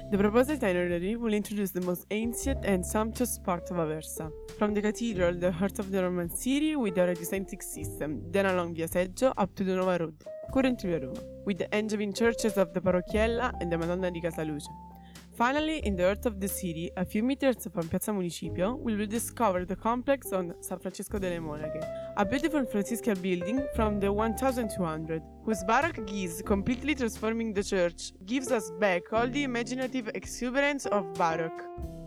The proposed itinerary will introduce the most ancient and sumptuous part of Aversa. From the cathedral, the heart of the Roman city, with the regicentric system, then along Via Seggio up to the Nova Road, currently Via Roma, with the Angevin churches of the Parrocchiella and the Madonna di Casaluce. Finally, in the heart of the city, a few meters from Piazza Municipio, we will discover the complex on San Francesco delle Monache, a beautiful Franciscan building from the 1200, whose baroque gaze, completely transforming the church, gives us back all the imaginative exuberance of Baroque.